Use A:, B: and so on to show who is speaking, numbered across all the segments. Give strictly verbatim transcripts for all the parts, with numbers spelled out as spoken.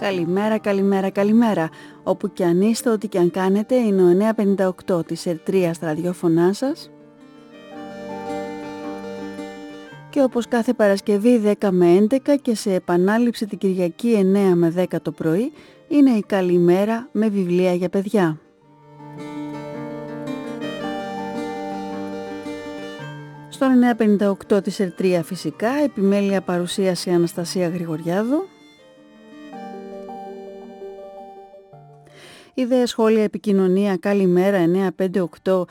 A: Καλημέρα, καλημέρα, καλημέρα. Όπου και αν είστε, ό,τι και αν κάνετε, είναι ο εννιακόσια πενήντα οκτώ της Ερτρίας στα ραδιόφωνά σας. Και όπως κάθε Παρασκευή δέκα με έντεκα και σε επανάληψη την Κυριακή εννέα με δέκα το πρωί, είναι η Καλημέρα με βιβλία για παιδιά. Στον εννιακόσια πενήντα οκτώ της Ερτρία φυσικά, επιμέλεια παρουσίαση Αναστασία Γρηγοριάδου. Ιδέες, σχόλια, επικοινωνία, καλημέρα εννιακόσια πενήντα οκτώ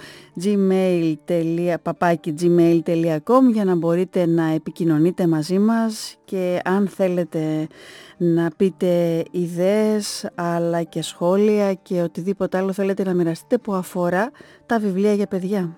A: παπάκι gmail τελεία com για να μπορείτε να επικοινωνείτε μαζί μας και αν θέλετε να πείτε ιδέες αλλά και σχόλια και οτιδήποτε άλλο θέλετε να μοιραστείτε που αφορά τα βιβλία για παιδιά.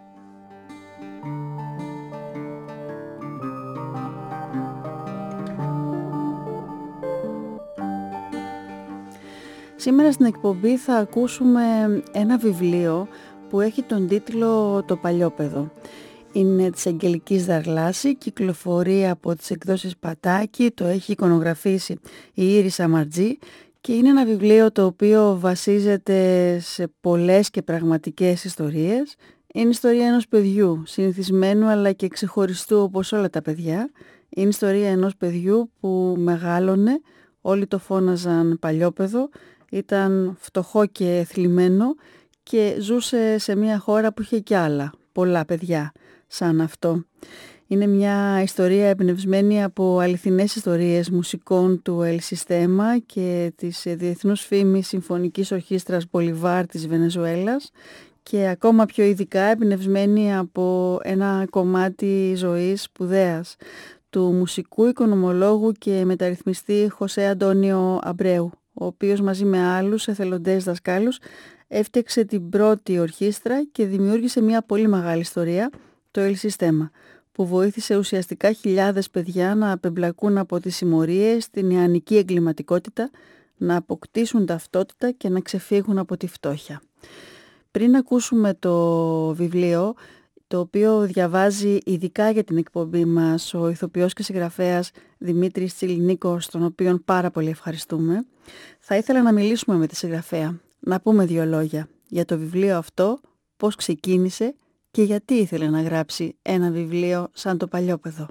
A: Σήμερα στην εκπομπή θα ακούσουμε ένα βιβλίο που έχει τον τίτλο «Το Παλιόπαιδο». Είναι της Αγγελικής Δαρλάση, κυκλοφορεί από τις εκδόσεις Πατάκη, το έχει εικονογραφήσει η Ήρης Μαρτζή και είναι ένα βιβλίο το οποίο βασίζεται σε πολλές και πραγματικές ιστορίες. Είναι η ιστορία ενός παιδιού, συνηθισμένου αλλά και ξεχωριστού όπως όλα τα παιδιά. Είναι η ιστορία ενός παιδιού που μεγάλωνε, όλοι το φώναζαν Παλιόπαιδο. Ήταν φτωχό και θλιμμένο και ζούσε σε μια χώρα που είχε κι άλλα, πολλά παιδιά σαν αυτό. Είναι μια ιστορία εμπνευσμένη από αληθινές ιστορίες μουσικών του El Sistema και της διεθνούς φήμης Συμφωνικής Ορχήστρας Μπολιβάρ της Βενεζουέλας και ακόμα πιο ειδικά εμπνευσμένη από ένα κομμάτι ζωής σπουδαίας του μουσικού οικονομολόγου και μεταρρυθμιστή Χωσέ Αντώνιο Αμπρέου, ο οποίος μαζί με άλλους εθελοντές δασκάλους έφτιαξε την πρώτη ορχήστρα και δημιούργησε μια πολύ μεγάλη ιστορία, το El Sistema, που βοήθησε ουσιαστικά χιλιάδες παιδιά να απεμπλακούν από τις συμμορίες, την νεανική εγκληματικότητα, να αποκτήσουν ταυτότητα και να ξεφύγουν από τη φτώχεια. Πριν ακούσουμε το βιβλίο, το οποίο διαβάζει ειδικά για την εκπομπή μας ο ηθοποιός και συγγραφέας Δημήτρης Τσιλινίκος, τον οποίον πάρα πολύ ευχαριστούμε, θα ήθελα να μιλήσουμε με τη συγγραφέα, να πούμε δύο λόγια για το βιβλίο αυτό, πώς ξεκίνησε και γιατί ήθελε να γράψει ένα βιβλίο σαν το Παλιόπαιδο.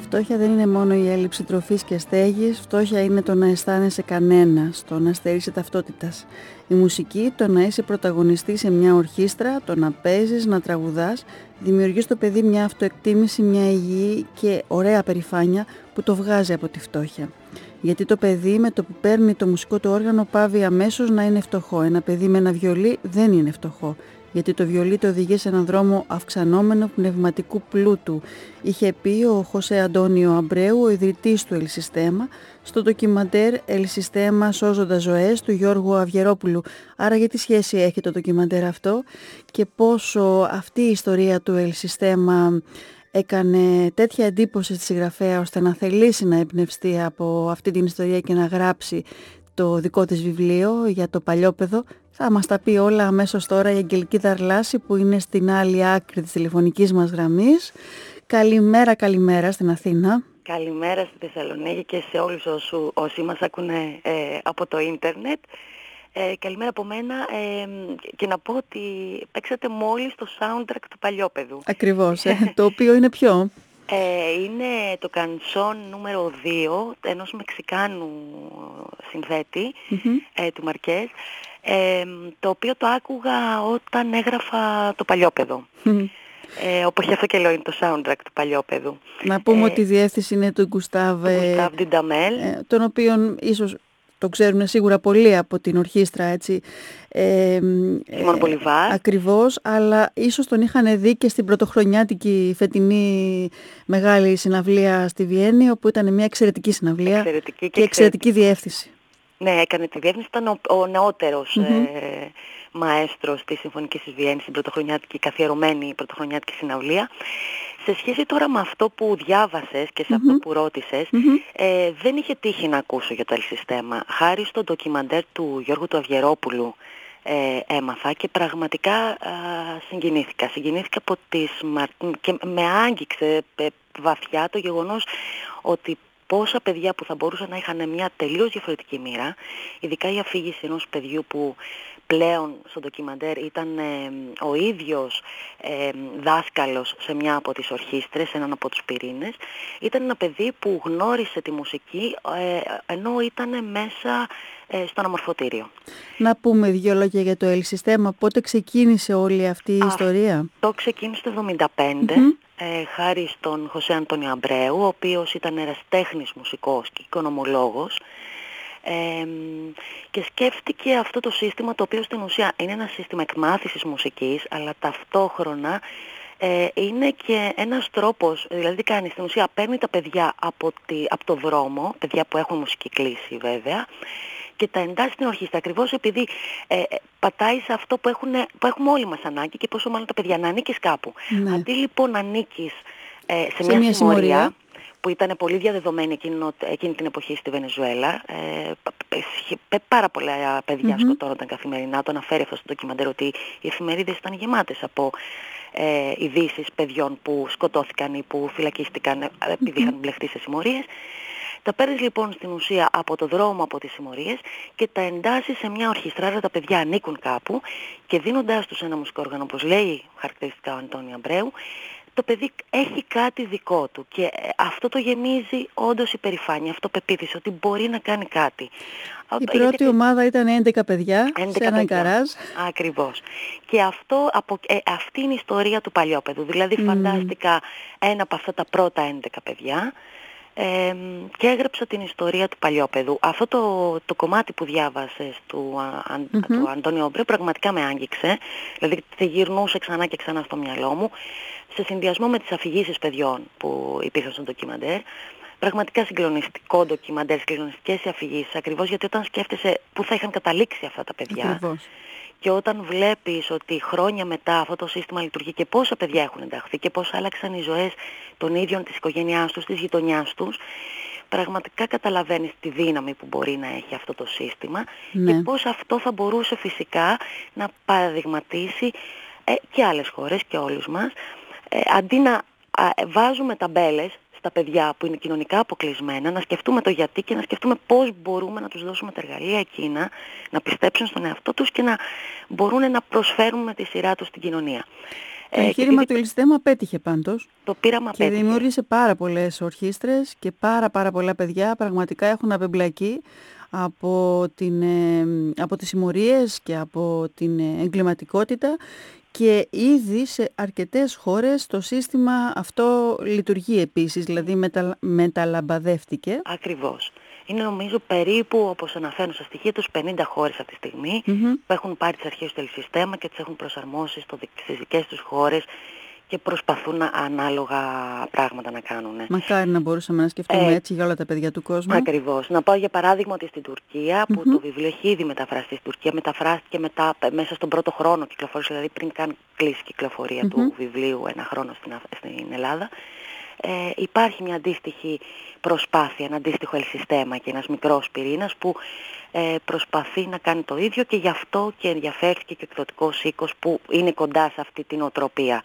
A: Φτώχεια δεν είναι μόνο η έλλειψη τροφής και στέγης, φτώχεια είναι το να αισθάνεσαι κανένας, το να στερείσαι ταυτότητας. Η μουσική, το να είσαι πρωταγωνιστή σε μια ορχήστρα, το να παίζεις, να τραγουδάς, δημιουργεί στο παιδί μια αυτοεκτίμηση, μια υγιή και ωραία περηφάνεια που το βγάζει από τη φτώχεια. Γιατί το παιδί με το που παίρνει το μουσικό του όργανο πάβει αμέσως να είναι φτωχό. Ένα παιδί με ένα βιολί δεν είναι φτωχό. Γιατί το βιολί το οδηγεί σε έναν δρόμο αυξανόμενο πνευματικού πλούτου. Είχε πει ο Χωσέ Αντώνιο Αμπρέου, ο ιδρυτής του Ελσιστέμα, στο ντοκιμαντέρ Ελσιστέμα σώζοντας ζωές του Γιώργου Αυγερόπουλου. Άρα γιατί σχέση έχει το ντοκιμαντέρ αυτό και πόσο αυτή η ιστορία του Ελσιστέμα έκανε τέτοια εντύπωση στη συγγραφέα ώστε να θελήσει να εμπνευστεί από αυτή την ιστορία και να γράψει το δικό της βιβλίο για το Παλιόπαιδο. Θα μας τα πει όλα αμέσως τώρα η Αγγελική Δαρλάση που είναι στην άλλη άκρη της τηλεφωνικής μας γραμμής. Καλημέρα, καλημέρα στην Αθήνα.
B: Καλημέρα στη Θεσσαλονίκη και σε όλους όσου, όσοι μας ακούνε ε, από το ίντερνετ. Ε, καλημέρα από μένα ε, και να πω ότι παίξατε μόλις το soundtrack του Παλιόπαιδου.
A: Ακριβώς, ε, το οποίο είναι ποιο?
B: Ε, είναι το κανσόν νούμερο δύο ενός Μεξικάνου συνθέτη, mm-hmm. ε, του Μαρκές, ε, το οποίο το άκουγα όταν έγραφα το Παλιόπαιδο. Mm-hmm. Ε, όπως γι' αυτό και λέω είναι το soundtrack του Παλιόπαιδου.
A: Να πούμε
B: ε,
A: ότι η διεύθυνση είναι του Γκουστάβ
B: Ντινταμέλ,
A: ε, τον οποίον ίσως το ξέρουν σίγουρα πολλοί από την ορχήστρα, έτσι. Ε,
B: Σιμών Μπολιβάρ.
A: Ακριβώς, αλλά ίσως τον είχαν δει και στην πρωτοχρονιάτικη φετινή μεγάλη συναυλία στη Βιέννη, όπου ήταν μια εξαιρετική συναυλία
B: εξαιρετική και,
A: και εξαιρετική διεύθυνση.
B: Ναι, έκανε τη διεύθυνση, ήταν ο, ο νεότερος mm-hmm. ε, μαέστρος της Συμφωνικής της Βιέννης, στην πρωτοχρονιάτικη, καθιερωμένη πρωτοχρονιάτικη συναυλία. Σε σχέση τώρα με αυτό που διάβασες και σε mm-hmm. αυτό που ρώτησες, mm-hmm. ε, δεν είχε τύχει να ακούσω για το Ελσιστέμα. Χάρη στο ντοκιμαντέρ του Γιώργου του Αυγερόπουλου ε, έμαθα και πραγματικά α, συγκινήθηκα. Συγκινήθηκα από τις, και με άγγιξε βαθιά το γεγονός ότι πόσα παιδιά που θα μπορούσαν να είχαν μια τελείως διαφορετική μοίρα, ειδικά η αφήγηση ενός παιδιού που πλέον στο ντοκιμαντέρ ήταν ε, ο ίδιος ε, δάσκαλος σε μια από τις ορχήστρες, έναν από τους πυρήνες. Ήταν ένα παιδί που γνώρισε τη μουσική ε, ενώ ήταν μέσα ε, στο αναμορφωτήριο.
A: Να πούμε δύο λόγια για το Ελσιστέμα. Πότε ξεκίνησε όλη αυτή η Α, ιστορία?
B: Το ξεκίνησε το εβδομήντα πέντε. Mm-hmm. Ε, χάρη στον Χωσέ Αντώνιο Αμπρέου, ο οποίος ήταν ερασιτέχνης μουσικός και οικονομολόγος, ε, και σκέφτηκε αυτό το σύστημα, το οποίο στην ουσία είναι ένα σύστημα εκμάθησης μουσικής, αλλά ταυτόχρονα ε, είναι και ένας τρόπος, δηλαδή τι κάνει, στην ουσία παίρνει τα παιδιά από, τη, από το δρόμο, παιδιά που έχουν μουσική κλίση βέβαια, και τα εντάσσει στην ορχήστρα, ακριβώς επειδή ε, πατάει σε αυτό που, έχουν, που έχουμε όλοι μας ανάγκη και πόσο μάλλον τα παιδιά, να ανήκεις κάπου. Ναι. Αντί λοιπόν να ανήκεις ε, σε, σε μια, μια συμμορία, συμμορία που ήταν πολύ διαδεδομένη εκείνη, εκείνη την εποχή στη Βενεζουέλα, ε, πάρα πολλά παιδιά mm-hmm. σκοτώνονταν καθημερινά, το αναφέρει αυτό στο ντοκιμαντέρ ότι οι εφημερίδες ήταν γεμάτες από ε, ειδήσεις παιδιών που σκοτώθηκαν ή που φυλακίστηκαν επειδή mm-hmm. είχαν μπλεχτεί σε συμμορίες. Τα παίρνεις λοιπόν στην ουσία από το δρόμο, από τις συμμορίες και τα εντάσσεις σε μια ορχήστρα, άρα τα παιδιά ανήκουν κάπου και δίνοντάς τους ένα μουσικό όργανο, όπως λέει χαρακτηριστικά ο Αντώνιο Αμπρέου, το παιδί έχει κάτι δικό του και αυτό το γεμίζει όντως υπερηφάνεια, αυτοπεποίθηση ότι μπορεί να κάνει κάτι.
A: Η πρώτη Γιατί... ομάδα ήταν έντεκα παιδιά έντεκα σε έναν καράζ.
B: Ακριβώς. Και αυτό, από, ε, αυτή είναι η ιστορία του Παλιόπαιδου. Δηλαδή mm. φαντάστηκα ένα από αυτά τα πρώτα έντεκα παιδιά ε, και έγραψα την ιστορία του Παλιόπαιδου. Αυτό το, το κομμάτι που διάβασες του, α, mm-hmm. του Αντώνιο Αμπρέου πραγματικά με άγγιξε. Δηλαδή θε γυρνούσε ξανά και ξανά στο μυαλό μου, σε συνδυασμό με τις αφηγήσεις παιδιών που υπήρχαν στο ντοκιμαντέρ. Πραγματικά συγκλονιστικό ντοκιμαντέρ, συγκλονιστικές οι αφηγήσεις, ακριβώς γιατί όταν σκέφτεσαι πού θα είχαν καταλήξει αυτά τα παιδιά
A: ακριβώς.
B: Και όταν βλέπεις ότι χρόνια μετά αυτό το σύστημα λειτουργεί και πόσα παιδιά έχουν ενταχθεί και πώς άλλαξαν οι ζωές των ίδιων της οικογένειάς τους, της γειτονιάς τους, πραγματικά καταλαβαίνεις τη δύναμη που μπορεί να έχει αυτό το σύστημα ναι. Και πώς αυτό θα μπορούσε φυσικά να παραδειγματίσει ε, και άλλες χώρες και όλους μας. Ε, αντί να α, βάζουμε ταμπέλες στα παιδιά που είναι κοινωνικά αποκλεισμένα, να σκεφτούμε το γιατί και να σκεφτούμε πώς μπορούμε να τους δώσουμε τα εργαλεία εκείνα, να πιστέψουν στον εαυτό τους και να μπορούν να προσφέρουν με τη σειρά τους στην κοινωνία.
A: Το εγχείρημα του Ελισθέμα πέτυχε πάντως.
B: Το πείραμα
A: και
B: πέτυχε.
A: Δημιούργησε πάρα πολλές ορχήστρες και πάρα πάρα πολλά παιδιά πραγματικά έχουν απεμπλακεί από, την, από τις συμμορίες και από την εγκληματικότητα, και ήδη σε αρκετές χώρες το σύστημα αυτό λειτουργεί επίσης, δηλαδή μετα, μεταλαμπαδεύτηκε.
B: Ακριβώς. Είναι νομίζω περίπου, όπως αναφέρουν στα στοιχεία τους, πενήντα χώρες αυτή τη στιγμή mm-hmm. που έχουν πάρει τις αρχές του Ελισθέμα και τις έχουν προσαρμόσει στο, στις δικές τους χώρες και προσπαθούν ανάλογα πράγματα να κάνουν.
A: Μακάρι να μπορούσαμε να σκεφτούμε ε, έτσι για όλα τα παιδιά του κόσμου.
B: Ακριβώς. Να πάω για παράδειγμα ότι στην Τουρκία, που mm-hmm. το βιβλίο έχει ήδη μεταφραστεί στην Τουρκία, μεταφράστηκε μετά, μέσα στον πρώτο χρόνο κυκλοφορίας, δηλαδή πριν καν κλείσει η κυκλοφορία mm-hmm. του βιβλίου ένα χρόνο στην, στην Ελλάδα. Ε, υπάρχει μια αντίστοιχη προσπάθεια, ένα αντίστοιχο Ελισθέμα και ένας μικρός πυρήνας που ε, προσπαθεί να κάνει το ίδιο, και γι' αυτό και ενδιαφέρθηκε και ο εκδοτικός οίκος που είναι κοντά σε αυτή την οτροπία.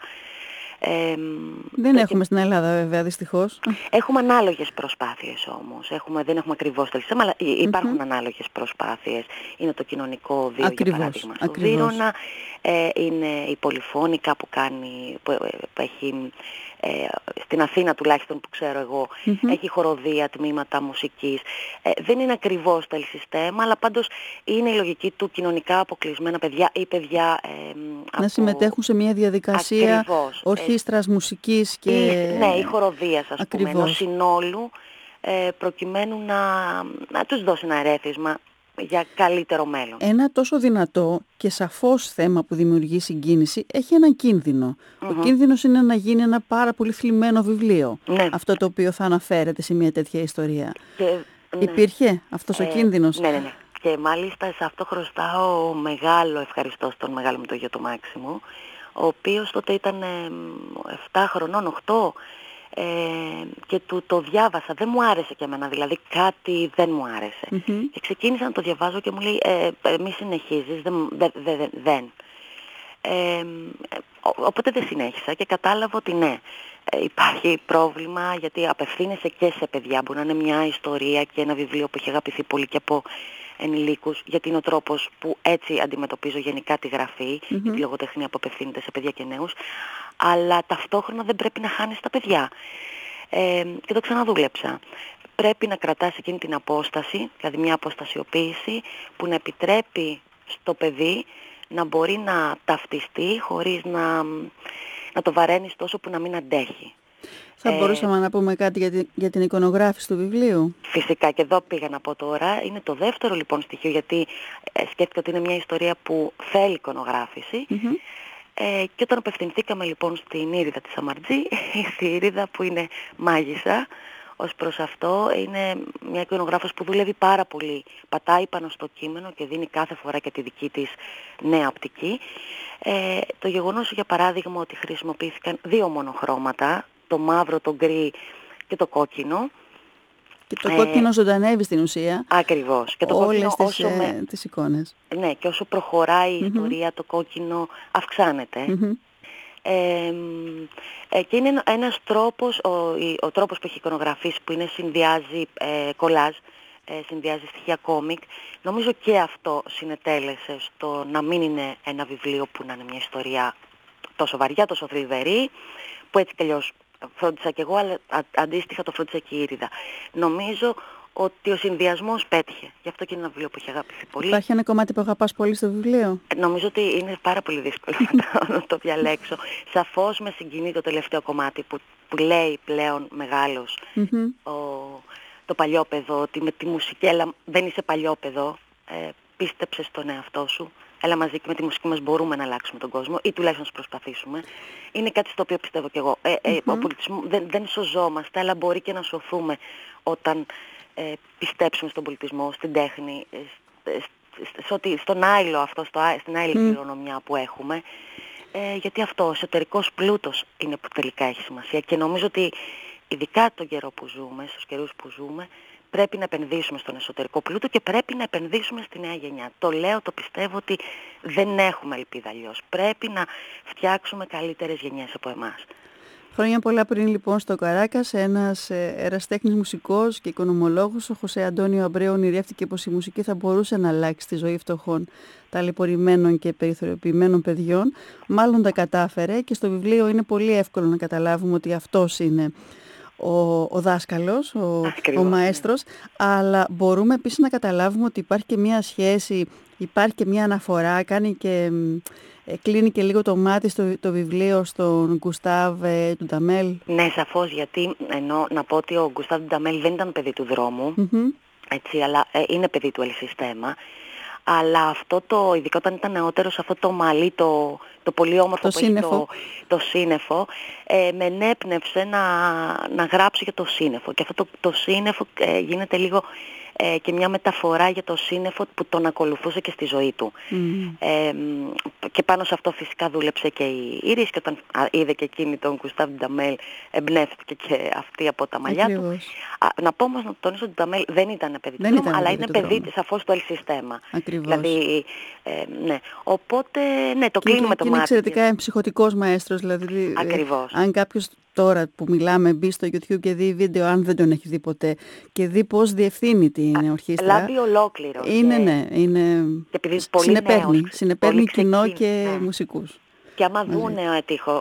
A: Ε, δεν έχουμε και... στην Ελλάδα βέβαια δυστυχώς.
B: Έχουμε ανάλογες προσπάθειες όμως. Έχουμε, δεν έχουμε ακριβώς το Ελισθέμα, αλλά υπάρχουν mm-hmm. ανάλογες προσπάθειες. Είναι το κοινωνικό βίο, για παράδειγμα, στο Βύρωνα. Ε, είναι η Πολυφώνικα που κάνει, που, που έχει... Ε, στην Αθήνα τουλάχιστον που ξέρω εγώ, mm-hmm. έχει χοροδία, τμήματα μουσικής. Ε, δεν είναι ακριβώς το Ελισθέμα, αλλά πάντως είναι η λογική του κοινωνικά αποκλεισμένα παιδιά ή παιδιά ε,
A: να από... συμμετέχουν σε μια διαδικασία ακριβώς, ορχήστρας, ε, μουσικής και...
B: Ή, ναι, ή χοροδίας, ας ακριβώς. πούμε, ενός συνόλου, ε, προκειμένου να, να τους δώσει ένα ερέθισμα για καλύτερο μέλλον.
A: Ένα τόσο δυνατό και σαφώς θέμα που δημιουργεί συγκίνηση έχει έναν κίνδυνο. Mm-hmm. Ο κίνδυνος είναι να γίνει ένα πάρα πολύ θλιμμένο βιβλίο. Ναι. Αυτό το οποίο θα αναφέρεται σε μια τέτοια ιστορία. Και, ναι. Υπήρχε αυτός ε, ο κίνδυνος.
B: Ναι, ναι, ναι. Και μάλιστα σε αυτό χρωστάω μεγάλο ευχαριστώ στον μεγάλο μου το γιο το Μάξιμο, ο οποίος τότε ήταν επτά χρονών, οκτώ, Ε, και του το διάβασα, δεν μου άρεσε και εμένα, δηλαδή κάτι δεν μου άρεσε. Mm-hmm. Και ξεκίνησα να το διαβάζω και μου λέει ε, ε, μη συνεχίζεις, δεν, δε, δε, δε, δεν. Ε, οπότε δεν συνέχισα και κατάλαβα ότι ναι, ε, υπάρχει πρόβλημα, γιατί απευθύνεσαι και σε παιδιά, μπορεί να είναι μια ιστορία και ένα βιβλίο που έχει αγαπηθεί πολύ και από ενηλίκους, γιατί είναι ο τρόπος που έτσι αντιμετωπίζω γενικά τη γραφή, mm-hmm. η λογοτεχνία που απευθύνεται σε παιδιά και νέους, αλλά ταυτόχρονα δεν πρέπει να χάνεις τα παιδιά. Ε, και το ξαναδούλεψα. Πρέπει να κρατάς εκείνη την απόσταση, δηλαδή μια αποστασιοποίηση που να επιτρέπει στο παιδί να μπορεί να ταυτιστεί χωρίς να, να το βαραίνεις τόσο που να μην αντέχει.
A: Θα μπορούσαμε ε, να πούμε κάτι για την, για την εικονογράφηση του βιβλίου.
B: Φυσικά, και εδώ πήγα να πω τώρα. Είναι το δεύτερο λοιπόν στοιχείο, γιατί ε, σκέφτηκα ότι είναι μια ιστορία που θέλει εικονογράφηση. Mm-hmm. Ε, και όταν απευθυνθήκαμε λοιπόν στην Ήριδα της Σαμαρτζή, η Ήριδα που είναι μάγισσα, ως προς αυτό είναι μια εικονογράφος που δουλεύει πάρα πολύ. Πατάει πάνω στο κείμενο και δίνει κάθε φορά και τη δική της νέα οπτική. Ε, το γεγονός, για παράδειγμα, ότι χρησιμοποιήθηκαν δύο μονοχρώματα, το μαύρο, το γκρι και το κόκκινο.
A: Και το ε, κόκκινο ζωντανεύει στην ουσία.
B: Ακριβώς. Και το
A: όλες
B: κόκκινο,
A: τις,
B: όσο με,
A: τις εικόνες.
B: Ναι, και όσο προχωράει η mm-hmm. ιστορία, το κόκκινο αυξάνεται. Mm-hmm. Ε, ε, και είναι ένας τρόπος, ο, ο τρόπος που έχει εικονογραφήσει, που είναι συνδυάζει ε, κολάζ, ε, συνδυάζει στοιχεία κόμικ. Νομίζω και αυτό συνετέλεσε στο να μην είναι ένα βιβλίο που να είναι μια ιστορία τόσο βαριά, τόσο θλιβερή, που έτσι κι αλλιώς φρόντισα κι εγώ, αλλά α, αντίστοιχα το φρόντισα και η Ήριδα. Νομίζω ότι ο συνδυασμός πέτυχε. Γι' αυτό και είναι ένα βιβλίο που έχει αγαπηθεί πολύ.
A: Υπάρχει ένα κομμάτι που αγαπάς πολύ στο βιβλίο?
B: Ε, νομίζω ότι είναι πάρα πολύ δύσκολο να το διαλέξω. Σαφώς με συγκινεί το τελευταίο κομμάτι που, που λέει πλέον μεγάλος mm-hmm. ο, το παλιόπαιδο, ότι με τη μουσική, έλα, δεν είσαι παλιόπαιδο, ε, πίστεψε στον εαυτό σου. Έλα μαζί, και με τη μουσική μας μπορούμε να αλλάξουμε τον κόσμο, ή τουλάχιστον να προσπαθήσουμε. Είναι κάτι στο οποίο πιστεύω κι εγώ. Ε, ε, mm-hmm. Ο πολιτισμός, δεν, δεν σωζόμαστε, αλλά μπορεί και να σωθούμε όταν ε, πιστέψουμε στον πολιτισμό, στην τέχνη, ε, στο, στον άειλο αυτό, στο, στην άειλη mm. κληρονομιά που έχουμε. Ε, γιατί αυτό, ο εσωτερικός πλούτος είναι που τελικά έχει σημασία. Και νομίζω ότι ειδικά τον καιρό που ζούμε, στους καιρούς που ζούμε, πρέπει να επενδύσουμε στον εσωτερικό πλούτο και πρέπει να επενδύσουμε στη νέα γενιά. Το λέω, το πιστεύω ότι δεν έχουμε ελπίδα αλλιώς. Πρέπει να φτιάξουμε καλύτερες γενιές από εμάς.
A: Χρόνια πολλά πριν λοιπόν στο Καράκας, ένας ερασιτέχνης μουσικός και οικονομολόγος, ο Χωσέ Αντώνιο Αμπρέου, ονειρεύτηκε πως η μουσική θα μπορούσε να αλλάξει τη ζωή φτωχών, ταλαιπωρημένων και περιθωριοποιημένων παιδιών. Μάλλον τα κατάφερε και στο βιβλίο είναι πολύ εύκολο να καταλάβουμε ότι αυτός είναι ο, ο δάσκαλος, ο, ο μαέστρος, αλλά μπορούμε επίσης να καταλάβουμε ότι υπάρχει και μια σχέση, υπάρχει και μια αναφορά, κάνει και... κλείνει και λίγο το μάτι στο το βιβλίο στον Γκουστάβ Ντουνταμέλ.
B: Ναι, σαφώς, γιατί ενώ να πω ότι ο Γκουστάβ Ντουνταμέλ δεν ήταν παιδί του δρόμου, mm-hmm. έτσι, αλλά ε, είναι παιδί του Ελσιστέμα. Αλλά αυτό το, ειδικά όταν ήταν νεότερος, αυτό το μαλλί, το, το πολύ όμορφο
A: το
B: που έχει το, το σύννεφο, ε, με ενέπνευσε να, να γράψω για το σύννεφο. Και αυτό το, το σύννεφο ε, γίνεται λίγο ε, και μια μεταφορά για το σύννεφο που τον ακολουθούσε και στη ζωή του. Mm. Ε, και πάνω σε αυτό φυσικά δούλεψε και η Ήρης, και όταν α, είδε και εκείνη τον Γκουστάβ Ντουνταμέλ, εμπνεύστηκε και αυτή από τα μαλλιά του. Α, να πω όμως, να τονίσω ότι ο Ντουνταμέλ δεν ήταν παιδί του δρόμου, αλλά είναι παιδί σαφώς του Ελσιστέμα. Δηλαδή, ε, ναι. Οπότε, ναι, το κλείνουμε το μάτι.
A: Είναι εξαιρετικά εμψυχωτικός μαέστρος, δηλαδή.
B: Ακριβώς.
A: Ε, αν κάποιος τώρα που μιλάμε μπει στο YouTube και δει βίντεο, αν δεν τον έχει δει ποτέ, και δει πώς διευθύνει την ορχήστρα.
B: Λάβει ολόκληρο.
A: Είναι, και... ναι, είναι...
B: Και επειδή πολύ
A: συνεπέρνει,
B: νέος,
A: συνεπέρνει
B: πολύ
A: κοινό
B: ξεκίνη,
A: και
B: ναι.
A: μουσικούς.
B: Και άμα δούνε,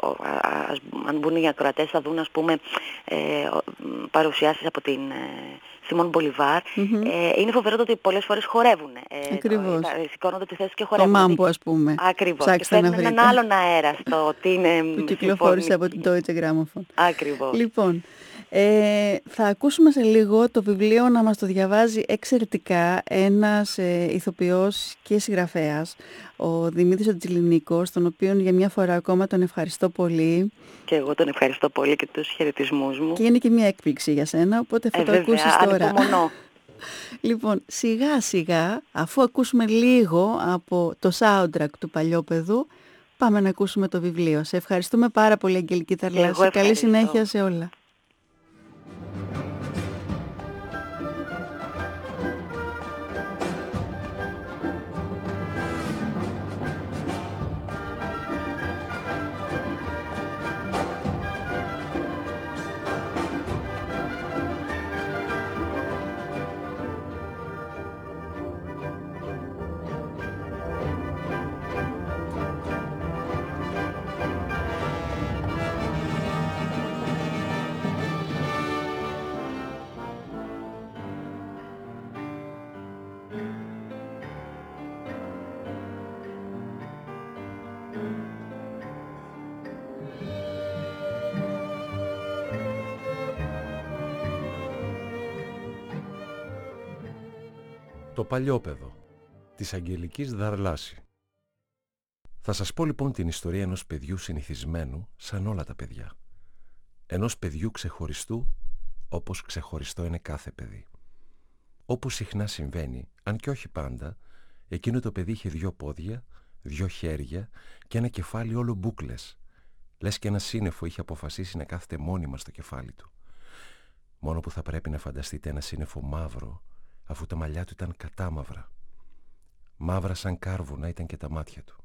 B: αν μπουν οι ακροατές, θα δουν, ας πούμε, ε, παρουσιάσεις από την Σιμών Μπολιβάρ. Mm-hmm. Ε, είναι φοβερό ότι πολλές φορές χορεύουν. Ε,
A: Ακριβώς.
B: Ε, σηκώνονται τη θέση και χορεύουν.
A: Το μάμπο, ας πούμε.
B: Ακριβώς. Ψάξτε και φέρνουν έναν άλλον αέρα στο ότι είναι...
A: που κυκλοφόρησε από την Deutsche Grammophon.
B: Ακριβώς.
A: Λοιπόν, ε, θα ακούσουμε σε λίγο το βιβλίο να μας το διαβάζει εξαιρετικά ένας ε, ηθοποιός και συγγραφέας, ο Δημήτρης ο Τζιλινίκος, τον οποίον για μια φορά ακόμα τον ευχαριστώ πολύ.
B: Και εγώ τον ευχαριστώ πολύ και τους χαιρετισμούς μου.
A: Και είναι και μια έκπληξη για σένα, οπότε θα
B: ε,
A: το
B: βέβαια,
A: ακούσεις τώρα.
B: Ανυπομονώ.
A: Λοιπόν, σιγά σιγά, αφού ακούσουμε λίγο από το soundtrack του Παλιόπαιδου, πάμε να ακούσουμε το βιβλίο. Σε ευχαριστούμε πάρα πολύ, Αγγελική Δαρλάση. Καλή συνέχεια σε όλα.
C: Το Παλιόπαιδο της Αγγελικής Δαρλάση. Θα σας πω λοιπόν την ιστορία ενός παιδιού συνηθισμένου σαν όλα τα παιδιά. Ενός παιδιού ξεχωριστού, όπως ξεχωριστό είναι κάθε παιδί. Όπως συχνά συμβαίνει, αν και όχι πάντα, εκείνο το παιδί είχε δυο πόδια, δυο χέρια και ένα κεφάλι όλο μπούκλες. Λες και ένα σύννεφο είχε αποφασίσει να κάθεται μόνιμα στο κεφάλι του. Μόνο που θα πρέπει να φανταστείτε ένα σύννεφο μαύρο, αφού τα μαλλιά του ήταν κατάμαυρα. Μαύρα σαν κάρβουνα ήταν και τα μάτια του.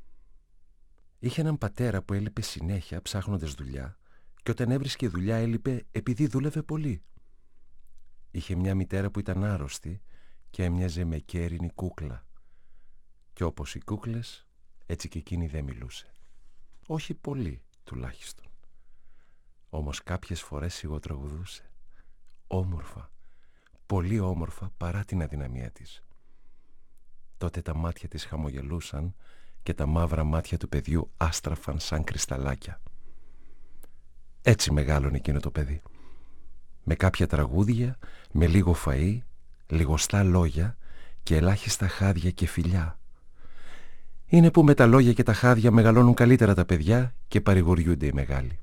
C: Είχε έναν πατέρα που έλειπε συνέχεια ψάχνοντας δουλειά, και όταν έβρισκε δουλειά έλειπε επειδή δούλευε πολύ. Είχε μια μητέρα που ήταν άρρωστη και έμοιαζε με κέρινη κούκλα. Και όπως οι κούκλες, έτσι και εκείνη δεν μιλούσε. Όχι πολύ, τουλάχιστον. Όμως κάποιες φορές σιγοτραγουδούσε. Όμορφα. Πολύ όμορφα παρά την αδυναμία της. Τότε τα μάτια της χαμογελούσαν και τα μαύρα μάτια του παιδιού άστραφαν σαν κρυσταλλάκια. Έτσι μεγάλωνε εκείνο το παιδί. Με κάποια τραγούδια, με λίγο φαΐ, λιγοστά λόγια και ελάχιστα χάδια και φιλιά. Είναι που με τα λόγια και τα χάδια μεγαλώνουν καλύτερα τα παιδιά και παρηγοριούνται οι μεγάλοι.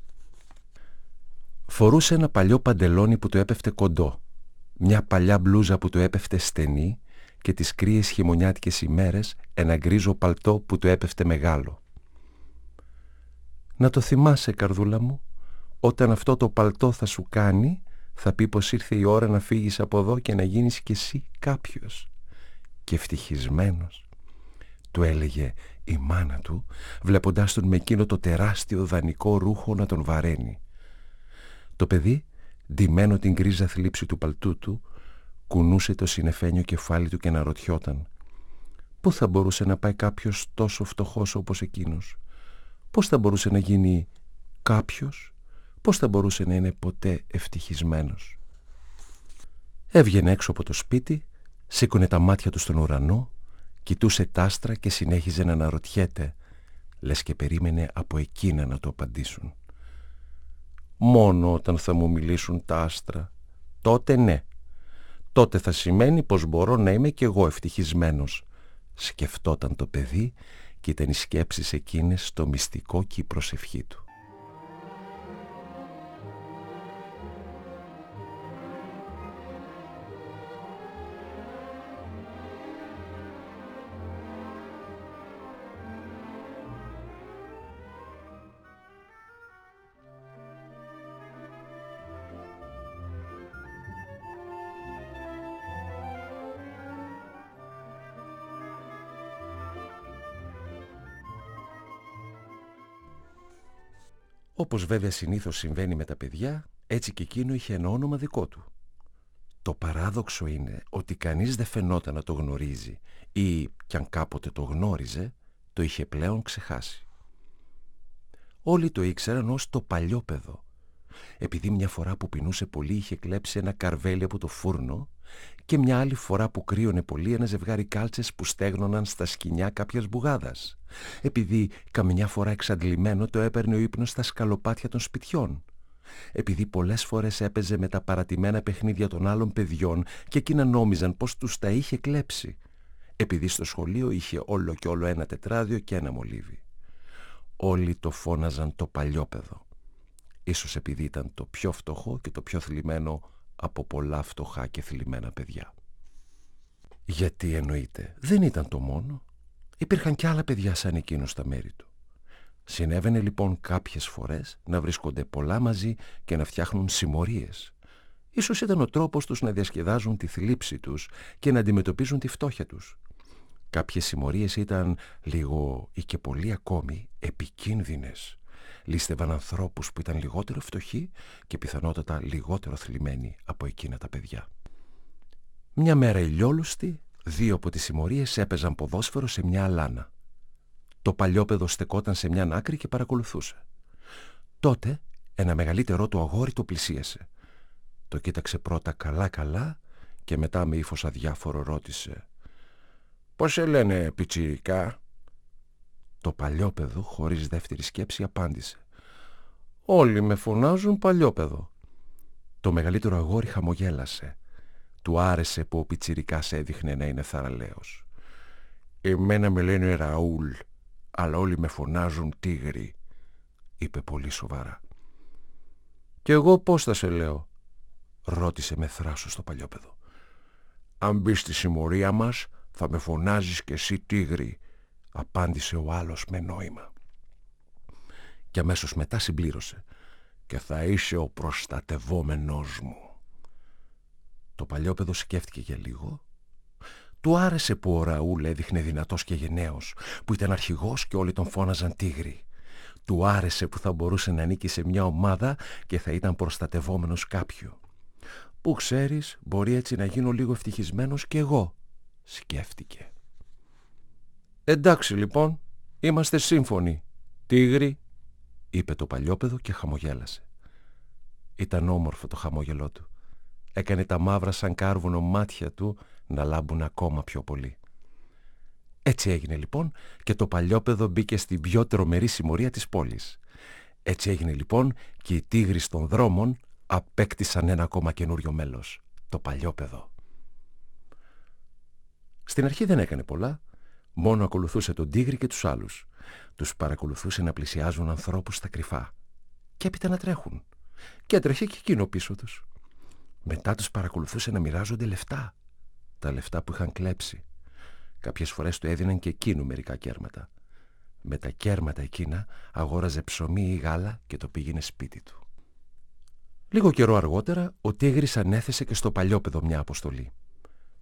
C: Φορούσε ένα παλιό παντελόνι που του έπεφτε κοντό, μια παλιά μπλούζα που του έπεφτε στενή και τις κρύες χειμωνιάτικες ημέρες ένα γκρίζο παλτό που του έπεφτε μεγάλο. Να το θυμάσαι, καρδούλα μου, όταν αυτό το παλτό θα σου κάνει, θα πει πως ήρθε η ώρα να φύγεις από εδώ και να γίνεις κι εσύ κάποιος. Και ευτυχισμένος, του έλεγε η μάνα του, βλέποντάς τον με εκείνο το τεράστιο δανεικό ρούχο να τον βαραίνει. Το παιδί, ντυμένο την γκρίζα θλίψη του παλτού του, κουνούσε το συννεφένιο κεφάλι του και αναρωτιόταν πού θα μπορούσε να πάει κάποιος τόσο φτωχός όπως εκείνος, πώς θα μπορούσε να γίνει κάποιος, πώς θα μπορούσε να είναι ποτέ ευτυχισμένος. Έβγαινε έξω από το σπίτι, σήκωνε τα μάτια του στον ουρανό, κοιτούσε τ' άστρα και συνέχιζε να αναρωτιέται, λες και περίμενε από εκείνα να το απαντήσουν. Μόνο όταν θα μου μιλήσουν τα άστρα, τότε ναι, τότε θα σημαίνει πως μπορώ να είμαι κι εγώ ευτυχισμένος, σκεφτόταν το παιδί και ήταν οι σκέψεις εκείνες στο μυστικό και η προσευχή του. Όπως βέβαια συνήθως συμβαίνει με τα παιδιά, έτσι και εκείνο είχε ένα όνομα δικό του. Το παράδοξο είναι ότι κανείς δεν φαινόταν να το γνωρίζει ή κι αν κάποτε το γνώριζε, το είχε πλέον ξεχάσει. Όλοι το ήξεραν ως το Παλιόπαιδο, επειδή μια φορά που πεινούσε πολύ είχε κλέψει ένα καρβέλι από το φούρνο και μια άλλη φορά που κρύωνε πολύ ένα ζευγάρι κάλτσες που στέγνωναν στα σκοινιά κάποιας μπουγάδας, επειδή καμιά φορά εξαντλημένο το έπαιρνε ο ύπνος στα σκαλοπάτια των σπιτιών, επειδή πολλές φορές έπαιζε με τα παρατημένα παιχνίδια των άλλων παιδιών και εκείνα νόμιζαν πως τους τα είχε κλέψει, επειδή στο σχολείο είχε όλο και όλο ένα τετράδιο και ένα μολύβι. Όλοι το φώναζαν το Παλιόπαιδο, ίσως επειδή ήταν το πιο φτωχό και το πιο θλιμμένο από πολλά φτωχά και θλιμμένα παιδιά. Γιατί εννοείται, δεν ήταν το μόνο. Υπήρχαν κι άλλα παιδιά σαν εκείνο στα μέρη του. Συνέβαινε λοιπόν κάποιες φορές να βρίσκονται πολλά μαζί και να φτιάχνουν συμμορίες. Ίσως ήταν ο τρόπος τους να διασκεδάζουν τη θλίψη τους και να αντιμετωπίζουν τη φτώχεια τους. Κάποιες συμμορίες ήταν λίγο ή και πολύ ακόμη επικίνδυνες. Λίστευαν ανθρώπους που ήταν λιγότερο φτωχοί και πιθανότατα λιγότερο θλιμμένοι από εκείνα τα παιδιά. Μια μέρα ηλιόλουστη, δύο από τις συμμορίες έπαιζαν ποδόσφαιρο σε μια αλάνα. Το Παλιόπαιδο στεκόταν σε μια άκρη και παρακολουθούσε. Τότε ένα μεγαλύτερό του αγόρι το πλησίασε. Το κοίταξε πρώτα καλά-καλά και μετά με ύφος αδιάφορο ρώτησε «Πώς σε λένε, πιτσιρικά?» Το Παλιόπαιδο, χωρίς δεύτερη σκέψη, απάντησε «Όλοι με φωνάζουν Παλιόπαιδο». Το μεγαλύτερο αγόρι χαμογέλασε. Του άρεσε που ο πιτσιρικάς έδειχνε να είναι θαραλέος. «Εμένα με λένε Ραούλ, αλλά όλοι με φωνάζουν Τίγρη», είπε πολύ σοβαρά. «Κι εγώ πώς θα σε λέω?» ρώτησε με θράσος το Παλιόπαιδο. «Αν μπεις στη συμμορία μας θα με φωνάζεις κι εσύ Τίγρη», απάντησε ο άλλος με νόημα. Και αμέσως μετά συμπλήρωσε «Και θα είσαι ο προστατευόμενος μου». Το Παλιόπαιδο σκέφτηκε για λίγο. Του άρεσε που ο Ραούλ έδειχνε δυνατός και γενναίος, που ήταν αρχηγός και όλοι τον φώναζαν Τίγρη. Του άρεσε που θα μπορούσε να ανήκει σε μια ομάδα και θα ήταν προστατευόμενος κάποιου. «Που ξέρεις, μπορεί έτσι να γίνω λίγο ευτυχισμένος κι εγώ», σκέφτηκε. «Εντάξει λοιπόν, είμαστε σύμφωνοι, Τίγρη», είπε το Παλιόπαιδο και χαμογέλασε. Ήταν όμορφο το χαμόγελό του. Έκανε τα μαύρα σαν κάρβουνο μάτια του να λάμπουν ακόμα πιο πολύ. Έτσι έγινε λοιπόν και το Παλιόπαιδο μπήκε στην πιο τρομερή συμμορία της πόλης. Έτσι έγινε λοιπόν και οι Τίγρης των δρόμων απέκτησαν ένα ακόμα καινούριο μέλος, το Παλιόπαιδο. Στην αρχή δεν έκανε πολλά, μόνο ακολουθούσε τον Τίγρη και τους άλλους. Τους παρακολουθούσε να πλησιάζουν ανθρώπους στα κρυφά και έπειτα να τρέχουν. Και έτρεχε και εκείνο πίσω τους. Μετά τους παρακολουθούσε να μοιράζονται λεφτά, τα λεφτά που είχαν κλέψει. Κάποιες φορές του έδιναν και εκείνου μερικά κέρματα. Με τα κέρματα εκείνα αγόραζε ψωμί ή γάλα και το πήγαινε σπίτι του. Λίγο καιρό αργότερα ο Τίγρης ανέθεσε και στο Παλιόπαιδο μια αποστολή.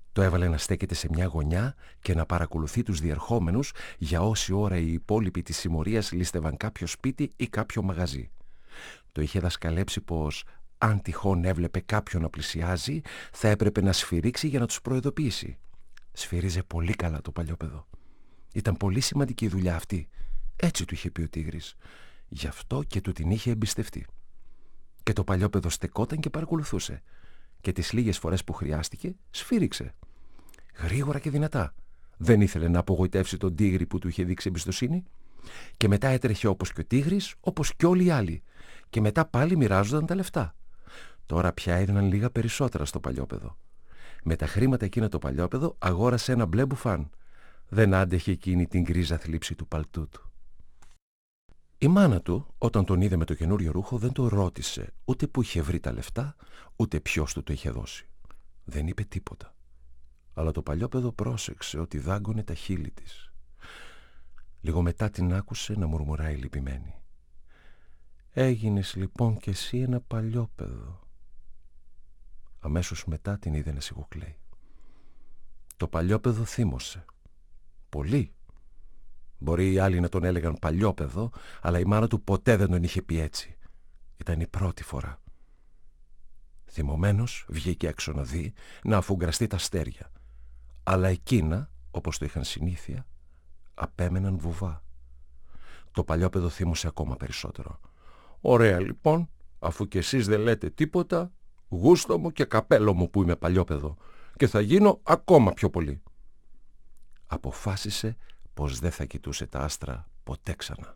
C: Το έβαλε να στέκεται σε μια γωνιά και να παρακολουθεί τους διερχόμενους για όση ώρα οι υπόλοιποι της συμμορίας λίστευαν κάποιο σπίτι ή κάποιο μαγαζί. Το είχε δασκαλέψει πως αν τυχόν έβλεπε κάποιον να πλησιάζει, θα έπρεπε να σφυρίξει για να τους προειδοποιήσει. Σφυρίζε πολύ καλά το παλιόπαιδο. Ήταν πολύ σημαντική η δουλειά αυτή. Έτσι του είχε πει ο Τίγρης. Γι' αυτό και του την είχε εμπιστευτεί. Και το παλιόπαιδο στεκόταν και παρακολουθούσε. Και τις λίγες φορές που χρειάστηκε, σφύριξε. Γρήγορα και δυνατά. Δεν ήθελε να απογοητεύσει τον Τίγρη που του είχε δείξει εμπιστοσύνη. Και μετά έτρεχε όπως και ο Τίγρης, όπως και όλοι οι άλλοι. Και μετά πάλι μοιράζονταν τα λεφτά. Τώρα πια έδιναν λίγα περισσότερα στο παλιόπαιδο. Με τα χρήματα εκείνα το παλιόπαιδο αγόρασε ένα μπλε μπουφάν. Δεν άντεχε εκείνη την γκρίζα θλίψη του παλτού του. Η μάνα του, όταν τον είδε με το καινούριο ρούχο, δεν το ρώτησε ούτε που είχε βρει τα λεφτά, ούτε ποιος του το είχε δώσει. Δεν είπε τίποτα. Αλλά το παλιόπαιδο πρόσεξε ότι δάγκωνε τα χείλη της. Λίγο μετά την άκουσε να μουρμουράει λυπημένη. «Έγινες λοιπόν κι εσύ ένα παλιόπαιδο». Αμέσως μετά την είδε να σιγοκλαίει. Το παλιόπαιδο θύμωσε. Πολύ. Μπορεί οι άλλοι να τον έλεγαν παλιόπαιδο, αλλά η μάνα του ποτέ δεν τον είχε πει έτσι. Ήταν η πρώτη φορά. Θυμωμένος βγήκε έξω να δει, να αφουγκραστεί τα αστέρια. Αλλά εκείνα, όπως το είχαν συνήθεια, απέμεναν βουβά. Το παλιόπαιδο θύμωσε ακόμα περισσότερο. «Ωραία λοιπόν, αφού κι εσείς δεν λέτε τίποτα, γούστο μου και καπέλο μου που είμαι παλιόπαιδο και θα γίνω ακόμα πιο πολύ». Αποφάσισε πως δεν θα κοιτούσε τα άστρα ποτέ ξανά.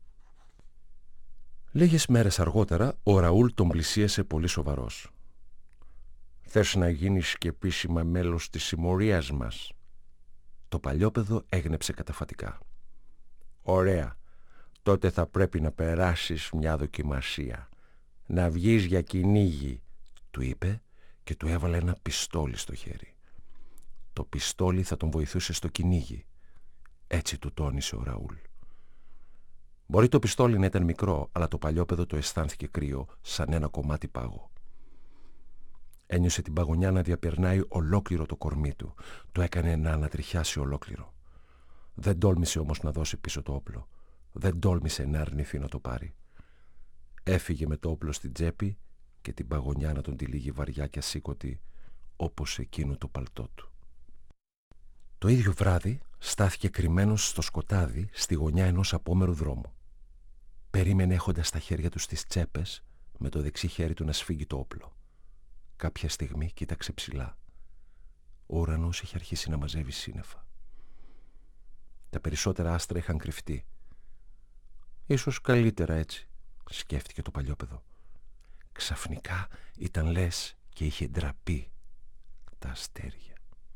C: Λίγες μέρες αργότερα ο Ραούλ τον πλησίασε πολύ σοβαρός. «Θες να γίνεις και επίσημα μέλος της συμμορίας μας?» Το παλιόπαιδο έγνεψε καταφατικά. «Ωραία, τότε θα πρέπει να περάσεις μια δοκιμασία. Να βγεις για κυνήγι», του είπε και του έβαλε ένα πιστόλι στο χέρι. Το πιστόλι θα τον βοηθούσε στο κυνήγι. Έτσι του τόνισε ο Ραούλ. Μπορεί το πιστόλι να ήταν μικρό, αλλά το παλιόπαιδο το αισθάνθηκε κρύο, σαν ένα κομμάτι πάγο. Ένιωσε την παγωνιά να διαπερνάει ολόκληρο το κορμί του. Το έκανε να ανατριχιάσει ολόκληρο. Δεν τόλμησε όμως να δώσει πίσω το όπλο. Δεν τόλμησε να αρνηθεί να το πάρει. Έφυγε με το όπλο στην τσέπη και την παγωνιά να τον τυλίγει βαριά και ασήκωτη, όπως εκείνο το παλτό του. Το ίδιο βράδυ στάθηκε κρυμμένος στο σκοτάδι στη γωνιά ενός απόμερου δρόμου. Περίμενε έχοντας στα χέρια του στις τσέπες, με το δεξί χέρι του να σφίγγει το όπλο. Κάποια στιγμή κοίταξε ψηλά. Ο ουρανός είχε αρχίσει να μαζεύει σύννεφα. Τα περισσότερα άστρα είχαν κρυφτεί. «Ίσως καλύτερα έτσι», σκέφτηκε το παλιόπαιδο. Ξαφνικά ήταν λες και είχε ντραπεί τα αστέρια.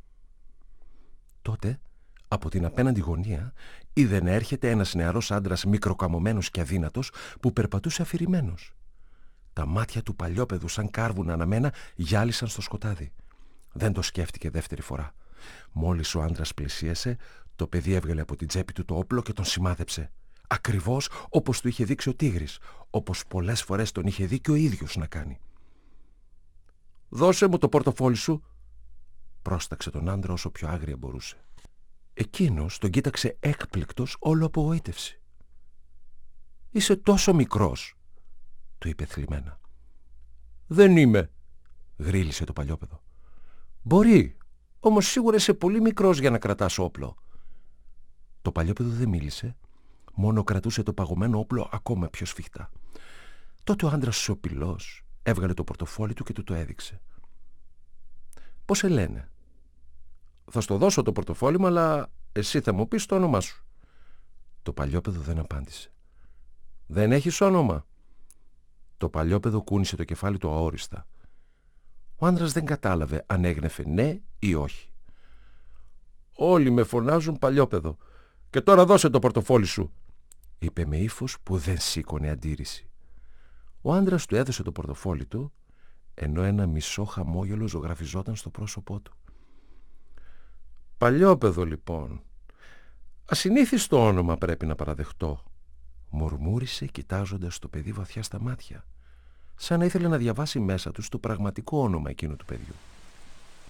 C: Τότε, από την απέναντι γωνία, είδε να έρχεται ένας νεαρός άντρας μικροκαμωμένος και αδύνατος που περπατούσε αφηρημένος. Τα μάτια του παλιόπαιδου σαν κάρβουνα αναμένα γυάλισαν στο σκοτάδι. Δεν το σκέφτηκε δεύτερη φορά. Μόλις ο άντρας πλησίασε, το παιδί έβγαλε από την τσέπη του το όπλο και τον σημάδεψε. Ακριβώς όπως του είχε δείξει ο Τίγρης, όπως πολλές φορές τον είχε δει και ο ίδιος να κάνει. «Δώσε μου το πορτοφόλι σου», πρόσταξε τον άντρα όσο πιο άγρια μπορούσε. Εκείνος τον κοίταξε έκπληκτος, όλο απογοήτευση. «Είσαι τόσο μικρός», του είπε θλιμμένα. «Δεν είμαι», γρίλησε το παλιόπαιδο. «Μπορεί, όμως σίγουρα είσαι πολύ μικρός για να κρατάς όπλο». Το παλιόπαιδο δεν μίλησε, μόνο κρατούσε το παγωμένο όπλο ακόμα πιο σφιχτά. Τότε ο άντρας σιωπηλός έβγαλε το πορτοφόλι του και του το έδειξε. «Πώς σε λένε?» «Θα στο δώσω το πορτοφόλι μου, αλλά εσύ θα μου πεις το όνομά σου». Το παλιόπαιδο δεν απάντησε. «Δεν έχεις όνομα?» Το παλιόπαιδο κούνησε το κεφάλι του αόριστα. Ο άντρας δεν κατάλαβε αν έγνεφε ναι ή όχι. «Όλοι με φωνάζουν παλιόπαιδο. Και τώρα δώσε το πορτοφόλι σου», είπε με ύφος που δεν σήκωνε αντίρρηση. Ο άντρας του έδωσε το πορτοφόλι του, ενώ ένα μισό χαμόγελο ζωγραφιζόταν στο πρόσωπό του. «Παλιόπαιδο λοιπόν. Ασυνήθιστο όνομα πρέπει να παραδεχτώ», μουρμούρισε κοιτάζοντας το παιδί βαθιά στα μάτια, σαν να ήθελε να διαβάσει μέσα του το πραγματικό όνομα εκείνου του παιδιού.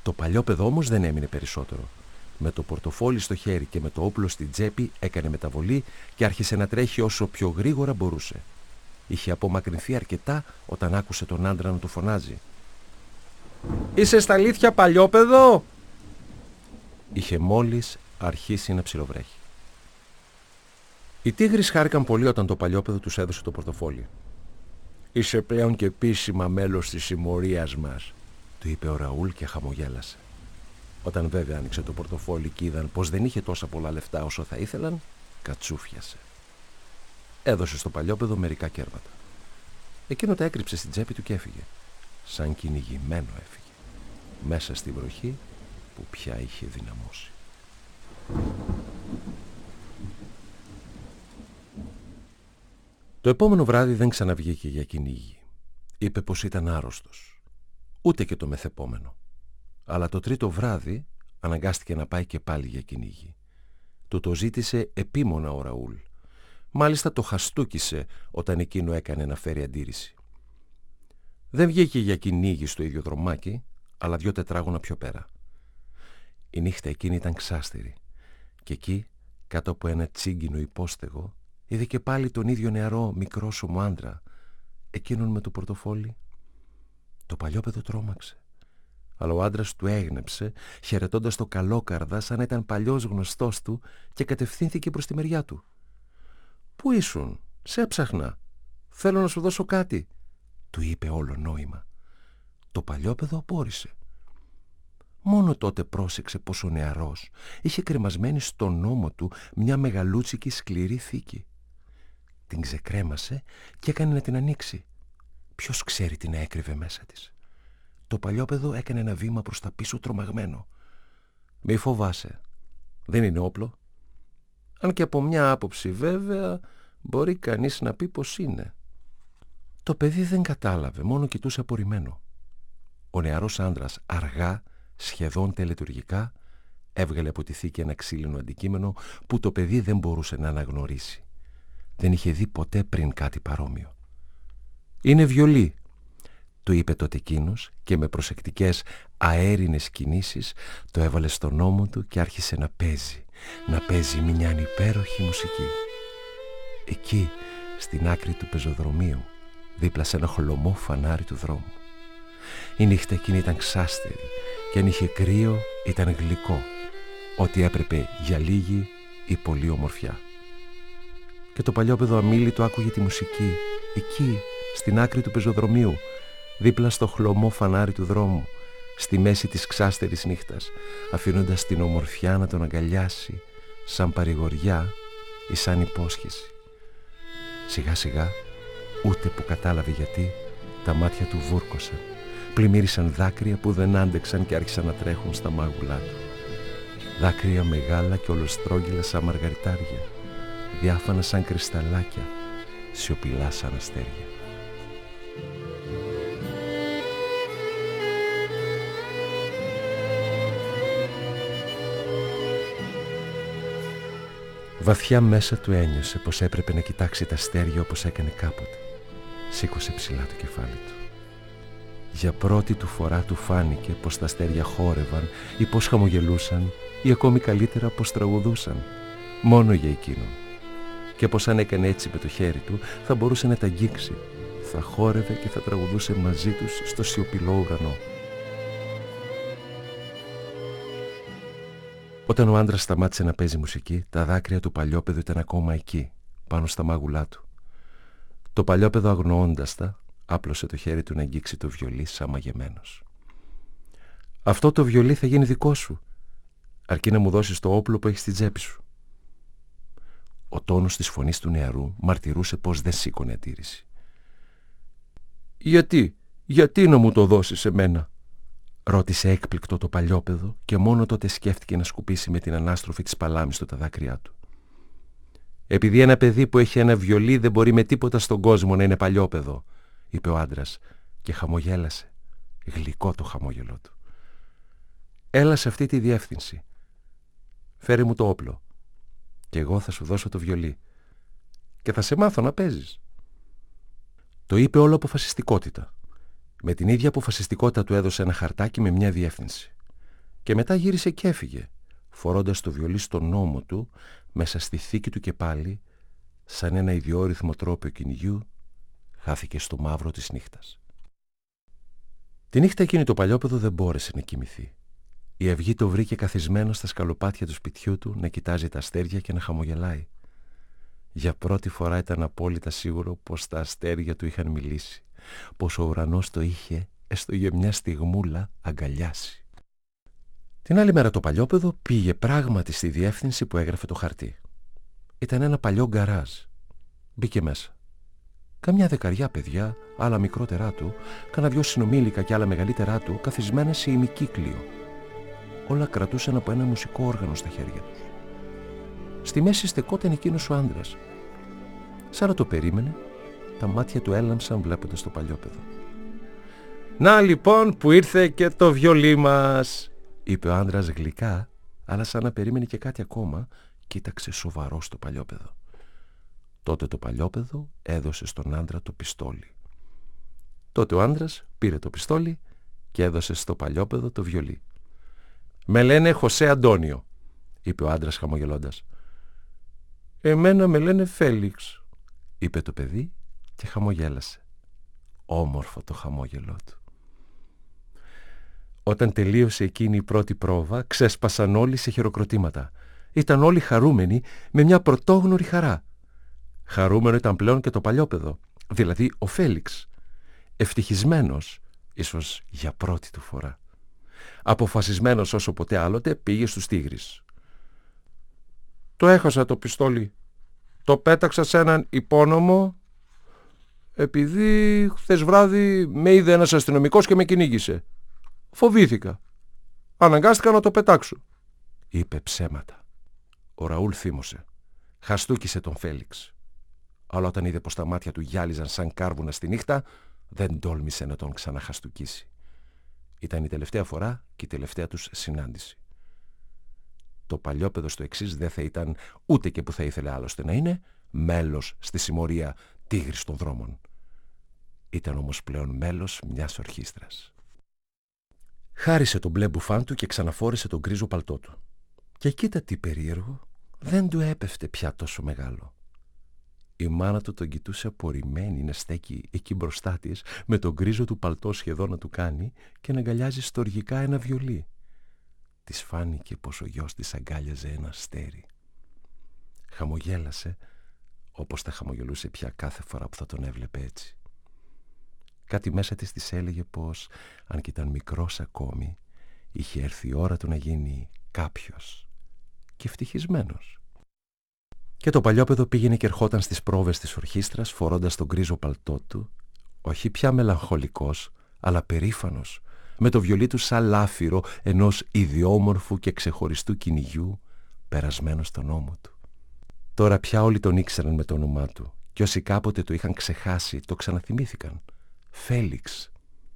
C: Το παλιόπαιδο όμως δεν έμεινε περισσότερο. Με το πορτοφόλι στο χέρι και με το όπλο στην τσέπη έκανε μεταβολή και άρχισε να τρέχει όσο πιο γρήγορα μπορούσε. Είχε απομακρυνθεί αρκετά όταν άκουσε τον άντρα να του φωνάζει. «Είσαι στα αλήθεια παλιόπαιδο?» Είχε μόλις αρχίσει να ψιλοβρέχει. Οι τίγρεις χάρηκαν πολύ όταν το παλιόπαιδο τους έδωσε το πορτοφόλι. «Είσαι πλέον και επίσημα μέλος της συμμορίας μας», του είπε ο Ραούλ και χαμογέλασε. Όταν βέβαια άνοιξε το πορτοφόλι και είδαν πως δεν είχε τόσα πολλά λεφτά όσο θα ήθελαν, κατσούφιασε. Έδωσε στο παλιόπαιδο μερικά κέρματα. Εκείνο τα έκρυψε στην τσέπη του και έφυγε. Σαν κυνηγημένο έφυγε. Μέσα στη βροχή που πια είχε δυναμώσει. Το επόμενο βράδυ δεν ξαναβγήκε για κυνήγι. Είπε πως ήταν άρρωστος. Ούτε και το μεθεπόμενο. Αλλά το τρίτο βράδυ αναγκάστηκε να πάει και πάλι για κυνήγι. Του το ζήτησε επίμονα ο Ραούλ. Μάλιστα το χαστούκισε όταν εκείνο έκανε να φέρει αντίρρηση. Δεν βγήκε για κυνήγι στο ίδιο δρομάκι, αλλά δυο τετράγωνα πιο πέρα. Η νύχτα εκείνη ήταν ξάστερη και εκεί, κάτω από ένα τσίγκινο υπόστεγο, είδε και πάλι τον ίδιο νεαρό μικρόσωμο άντρα, εκείνον με το πορτοφόλι. Το παλιόπαιδο τρόμαξε, αλλά ο άντρας του έγνεψε, χαιρετώντας το καλόκαρδα σαν να ήταν παλιός γνωστός του και κατευθύνθηκε προς τη μεριά του. «Πού ήσουν, σε έψαχνα, θέλω να σου δώσω κάτι», του είπε όλο νόημα. Το παλιόπαιδο απόρρισε. Μόνο τότε πρόσεξε πως ο νεαρός είχε κρεμασμένη στον ώμο του μια μεγαλούτσικη σκληρή θήκη. Την ξεκρέμασε και έκανε να την ανοίξει. Ποιος ξέρει τι να έκρυβε μέσα της. Το παλιόπαιδο έκανε ένα βήμα προς τα πίσω τρομαγμένο. «Μη φοβάσαι, δεν είναι όπλο. Αν και από μια άποψη βέβαια μπορεί κανείς να πει πως είναι». Το παιδί δεν κατάλαβε, μόνο κοιτούσε απορριμμένο. Ο νεαρός άντρας αργά, σχεδόν τελετουργικά, έβγαλε από τη θήκη ένα ξύλινο αντικείμενο που το παιδί δεν μπορούσε να αναγνωρίσει. Δεν είχε δει ποτέ πριν κάτι παρόμοιο. «Είναι βιολί», του είπε τότε εκείνος και με προσεκτικές αέρινες κινήσεις το έβαλε στον ώμο του και άρχισε να παίζει, να παίζει μια ανυπέροχη μουσική. Εκεί, στην άκρη του πεζοδρομίου, δίπλα σε ένα χλωμό φανάρι του δρόμου. Η νύχτα εκείνη ήταν ξάστερη και αν είχε κρύο ήταν γλυκό, ό,τι έπρεπε για λίγη ή πολλή ομορφιά. Και το παλιόπαιδο αμίλητο άκουγε τη μουσική, εκεί, στην άκρη του πεζοδρομίου, δίπλα στο χλωμό φανάρι του δρόμου, στη μέση της ξάστερης νύχτας, αφήνοντας την ομορφιά να τον αγκαλιάσει, σαν παρηγοριά ή σαν υπόσχεση. Σιγά σιγά, ούτε που κατάλαβε γιατί, τα μάτια του βούρκωσαν, πλημμύρισαν δάκρυα που δεν άντεξαν και άρχισαν να τρέχουν στα μάγουλά του. Δάκρυα μεγάλα και ολοστρόγγυλα σαν μαργαριτάρια, διάφανα σαν κρυσταλλάκια, σιωπηλά σαν αστέρια. Βαθιά μέσα του ένιωσε πως έπρεπε να κοιτάξει τα αστέρια όπως έκανε κάποτε. Σήκωσε ψηλά το κεφάλι του. Για πρώτη του φορά του φάνηκε πως τα αστέρια χόρευαν ή πως χαμογελούσαν ή ακόμη καλύτερα πως τραγουδούσαν, μόνο για εκείνον. Και πως αν έκανε έτσι με το χέρι του θα μπορούσε να τα αγγίξει, θα χόρευε και θα τραγουδούσε μαζί τους στο σιωπηλό ουρανό. Όταν ο άντρας σταμάτησε να παίζει μουσική, τα δάκρυα του παλιόπαιδου ήταν ακόμα εκεί, πάνω στα μάγουλά του. Το παλιόπαιδο αγνοώντας τα, άπλωσε το χέρι του να αγγίξει το βιολί σαν μαγεμένος. «Αυτό το βιολί θα γίνει δικό σου, αρκεί να μου δώσεις το όπλο που έχεις στην τσέπη σου». Ο τόνος της φωνής του νεαρού μαρτυρούσε πως δεν σήκωνε αντίρρηση. «Γιατί, γιατί να μου το δώσεις εμένα?» ρώτησε έκπληκτο το παλιόπαιδο και μόνο τότε σκέφτηκε να σκουπίσει με την ανάστροφη της παλάμης του τα δάκρυά του. «Επειδή ένα παιδί που έχει ένα βιολί δεν μπορεί με τίποτα στον κόσμο να είναι παλιόπαιδο», είπε ο άντρας και χαμογέλασε, γλυκό το χαμόγελό του. «Έλα σε αυτή τη διεύθυνση. Φέρε μου το όπλο και εγώ θα σου δώσω το βιολί και θα σε μάθω να παίζεις». Το είπε όλο αποφασιστικότητα. Με την ίδια αποφασιστικότητα του έδωσε ένα χαρτάκι με μια διεύθυνση. Και μετά γύρισε και έφυγε, φορώντας το βιολί στον ώμο του, μέσα στη θήκη του και πάλι, σαν ένα ιδιόρυθμο τρόπιο κυνηγιού, χάθηκε στο μαύρο της νύχτας. Τη νύχτα εκείνη το παλιόπαιδο δεν μπόρεσε να κοιμηθεί. Η αυγή το βρήκε καθισμένο στα σκαλοπάτια του σπιτιού του να κοιτάζει τα αστέρια και να χαμογελάει. Για πρώτη φορά ήταν απόλυτα σίγουρο πως τα αστέρια του είχαν μιλήσει, πως ο ουρανός το είχε, έστω για μια στιγμούλα, αγκαλιάσει. Την άλλη μέρα το παλιόπαιδο πήγε πράγματι στη διεύθυνση που έγραφε το χαρτί. Ήταν ένα παλιό γκαράζ. Μπήκε μέσα. Καμιά δεκαριά παιδιά, άλλα μικρότερά του, κάνα δυο συνομήλικα και άλλα μεγαλύτερά του, καθισμένα σε ημικύκλιο. Όλα κρατούσαν από ένα μουσικό όργανο στα χέρια τους. Στη μέση στεκόταν εκείνος ο άντρας. Σαν να το περίμενε, τα μάτια του έλαμψαν βλέποντας το παλιόπαιδο. «Να λοιπόν που ήρθε και το βιολί μας», είπε ο άντρας γλυκά, αλλά σαν να περίμενε και κάτι ακόμα, κοίταξε σοβαρό στο παλιόπαιδο. Τότε το παλιόπαιδο έδωσε στον άντρα το πιστόλι. Τότε ο άντρας πήρε το πιστόλι και έδωσε στο παλιόπαιδο το βιολί. «Με λένε Χωσέ Αντώνιο», είπε ο άντρας χαμογελώντας. «Εμένα με λένε Φέλιξ», είπε το παιδί και χαμογέλασε. Όμορφο το χαμόγελό του. Όταν τελείωσε εκείνη η πρώτη πρόβα, ξέσπασαν όλοι σε χειροκροτήματα. Ήταν όλοι χαρούμενοι με μια πρωτόγνωρη χαρά. Χαρούμενο ήταν πλέον και το παλιόπαιδο, δηλαδή ο Φέλιξ. Ευτυχισμένος, ίσως για πρώτη του φορά. Αποφασισμένος όσο ποτέ άλλοτε, πήγε στους τίγρης. «Το έχασα το πιστόλι. Το πέταξα σε έναν υπόνομο επειδή χθες βράδυ με είδε ένας αστυνομικός και με κυνήγησε. Φοβήθηκα. Αναγκάστηκα να το πετάξω», είπε ψέματα. Ο Ραούλ θύμωσε. Χαστούκισε τον Φέλιξ. Αλλά όταν είδε πως τα μάτια του γυάλιζαν σαν κάρβουνα στη νύχτα, δεν τόλμησε να τον ξαναχαστούκίσει. Ήταν η τελευταία φορά και η τελευταία τους συνάντηση. Το παλιόπαιδο στο εξής δεν θα ήταν, ούτε και που θα ήθελε άλλωστε να είναι, μέλος στη συμμορία Τίγρης των Δρόμων. Ήταν όμως πλέον μέλος μιας ορχήστρας. Χάρισε τον μπλε μπουφάν του και ξαναφόρεσε τον γκρίζο παλτό του. Και κοίτα τι περίεργο, δεν του έπεφτε πια τόσο μεγάλο. Η μάνα του τον κοιτούσε απορριμμένη να στέκει εκεί μπροστά της, με τον γκρίζο του παλτό σχεδόν να του κάνει και να αγκαλιάζει στοργικά ένα βιολί. Της φάνηκε πως ο γιος της αγκάλιαζε ένα αστέρι. Χαμογέλασε, όπως θα χαμογελούσε πια κάθε φορά που θα τον έβλεπε έτσι. Κάτι μέσα της της έλεγε πως, αν κι ήταν μικρός ακόμη, είχε έρθει η ώρα του να γίνει κάποιος και ευτυχισμένος. Και το παλιόπαιδο πήγαινε και ερχόταν στις πρόβες της ορχήστρας φορώντας τον γκρίζο παλτό του, όχι πια μελαγχολικός, αλλά περήφανος, με το βιολί του σαν λάφυρο ενός ιδιόμορφου και ξεχωριστού κυνηγιού περασμένο στον ώμο του. Τώρα πια όλοι τον ήξεραν με το όνομά του και όσοι κάποτε το είχαν ξεχάσει το ξαναθυμήθηκαν. Φέλιξ.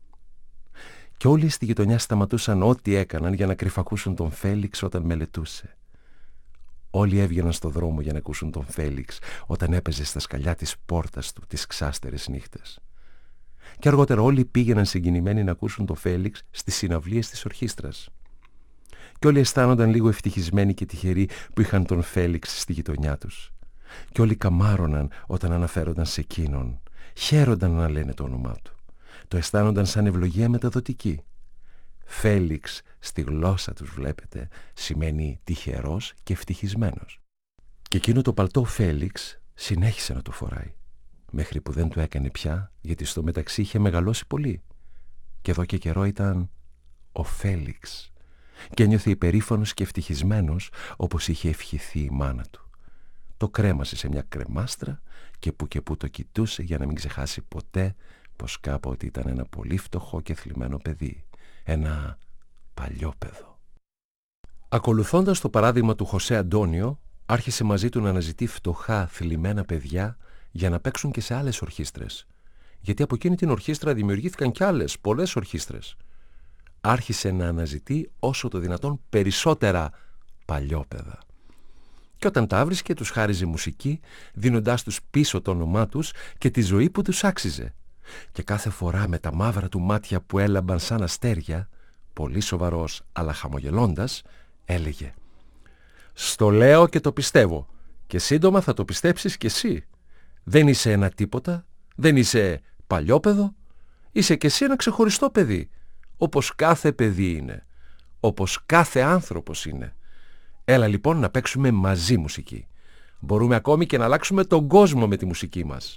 C: Και όλοι στη γειτονιά σταματούσαν ό,τι έκαναν για να κρυφακούσουν τον Φέλιξ όταν μελετούσε. Όλοι έβγαιναν στο δρόμο για να ακούσουν τον Φέλιξ όταν έπαιζε στα σκαλιά της πόρτας του τις ξάστερες νύχτες. Και αργότερα όλοι πήγαιναν συγκινημένοι να ακούσουν τον Φέλιξ στις συναυλίες της ορχήστρας. Και όλοι αισθάνονταν λίγο ευτυχισμένοι και τυχεροί που είχαν τον Φέλιξ στη γειτονιά τους. Και όλοι καμάρωναν όταν αναφέρονταν σε εκείνον. Χαίρονταν να λένε το όνομά του. Το αισθάνονταν σαν ευλογία μεταδοτική. Φέλιξ στη γλώσσα τους, βλέπετε, σημαίνει τυχερός και ευτυχισμένος. Και εκείνο το παλτό Φέλιξ συνέχισε να το φοράει, μέχρι που δεν το έκανε πια, γιατί στο μεταξύ είχε μεγαλώσει πολύ. Και εδώ και καιρό ήταν ο Φέλιξ και ένιωθε υπερήφανος και ευτυχισμένος, όπως είχε ευχηθεί η μάνα του. Το κρέμασε σε μια κρεμάστρα και που και που το κοιτούσε για να μην ξεχάσει ποτέ πως κάποτε ήταν ένα πολύ φτωχό και θλιμμένο παιδί. Ένα παλιόπαιδο. Ακολουθώντας το παράδειγμα του Χωσέ Αντώνιο, άρχισε μαζί του να αναζητεί φτωχά, θλιμμένα παιδιά για να παίξουν και σε άλλες ορχήστρες. Γιατί από εκείνη την ορχήστρα δημιουργήθηκαν κι άλλες, πολλές ορχήστρες. Άρχισε να αναζητεί όσο το δυνατόν περισσότερα παλιόπαιδα. Και όταν τα βρίσκε τους χάριζε μουσική, δίνοντάς τους πίσω το όνομά τους και τη ζωή που τους άξιζε. Και κάθε φορά με τα μαύρα του μάτια που έλαμπαν σαν αστέρια, πολύ σοβαρός αλλά χαμογελώντας, έλεγε «Στο λέω και το πιστεύω και σύντομα θα το πιστέψεις κι εσύ. Δεν είσαι ένα τίποτα, δεν είσαι παλιόπαιδο, είσαι κι εσύ ένα ξεχωριστό παιδί, όπως κάθε παιδί είναι, όπως κάθε άνθρωπος είναι. Έλα λοιπόν να παίξουμε μαζί μουσική. Μπορούμε ακόμη και να αλλάξουμε τον κόσμο με τη μουσική μας».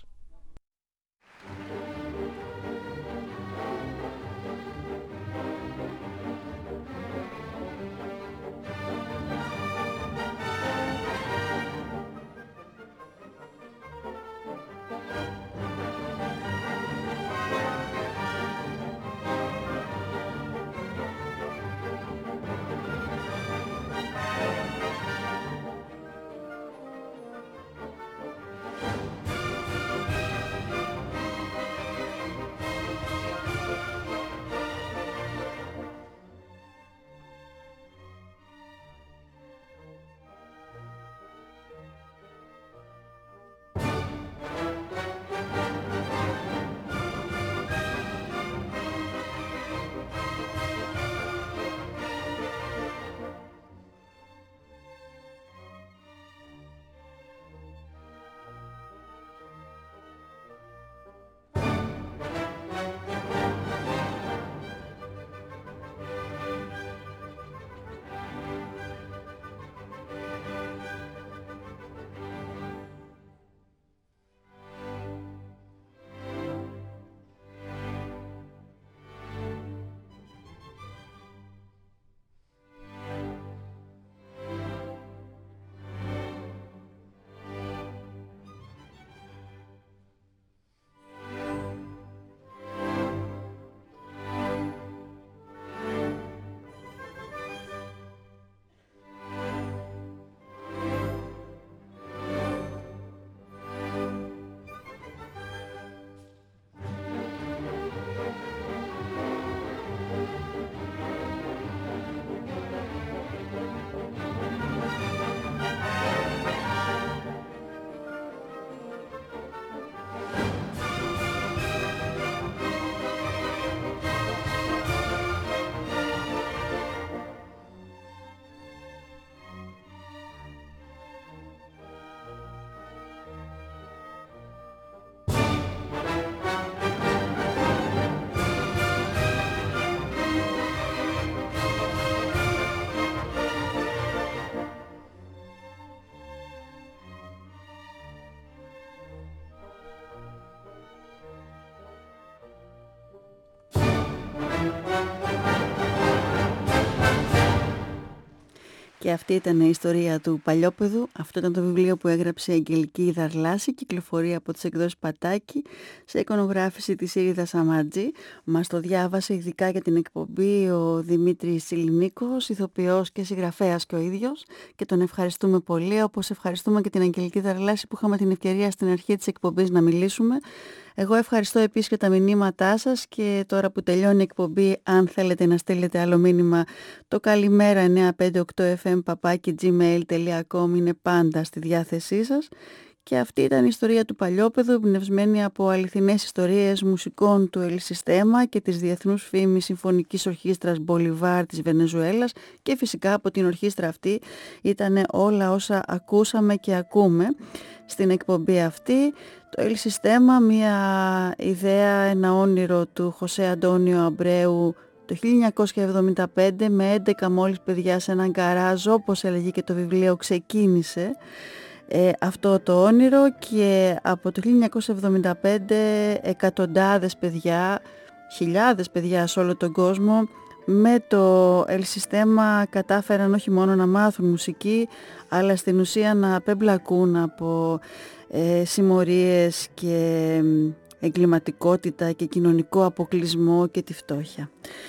A: Και αυτή ήταν η ιστορία του Παλιόπαιδου. Αυτό ήταν το βιβλίο που έγραψε η Αγγελική Δαρλάση, κυκλοφορεί από τις εκδόσεις Πατάκη, σε εικονογράφηση της Ήριδα Σαμάτζη. Μας το διάβασε ειδικά για την εκπομπή ο Δημήτρης Τσιλινίκος, ηθοποιός και συγγραφέας και ο ίδιος, και τον ευχαριστούμε πολύ, όπως ευχαριστούμε και την Αγγελική Δαρλάση που είχαμε την ευκαιρία στην αρχή της εκπομπής να μιλήσουμε. Εγώ ευχαριστώ επίσης και τα μηνύματά σας, και τώρα που τελειώνει η εκπομπή, αν θέλετε να στείλετε άλλο μήνυμα, το καλημέρα εννιά πέντε οκτώ εφ εμ παπάκι τζι μέιλ τελεία κομ είναι πάντα στη διάθεσή σας. Και αυτή ήταν η ιστορία του Παλιόπαιδου, εμπνευσμένη από αληθινές ιστορίες μουσικών του El Sistema και της διεθνούς φήμης Συμφωνικής Ορχήστρας Μπολιβάρ της Βενεζουέλας, και φυσικά από την ορχήστρα αυτή ήταν όλα όσα ακούσαμε και ακούμε στην εκπομπή αυτή. Το El Sistema, μια ιδέα, ένα όνειρο του Χωσέ Αντώνιο Αμπρέου το χίλια εννιακόσια εβδομήντα πέντε, με έντεκα μόλις παιδιά σε έναν γκαράζ, όπως έλεγε και το βιβλίο, ξεκίνησε ε, αυτό το όνειρο, και από το χίλια εννιακόσια εβδομήντα πέντε εκατοντάδες παιδιά, χιλιάδες παιδιά σε όλο τον κόσμο με το El Sistema κατάφεραν όχι μόνο να μάθουν μουσική, αλλά στην ουσία να απεμπλακούν από ε, συμμορίες και εγκληματικότητα και κοινωνικό αποκλεισμό και τη φτώχεια.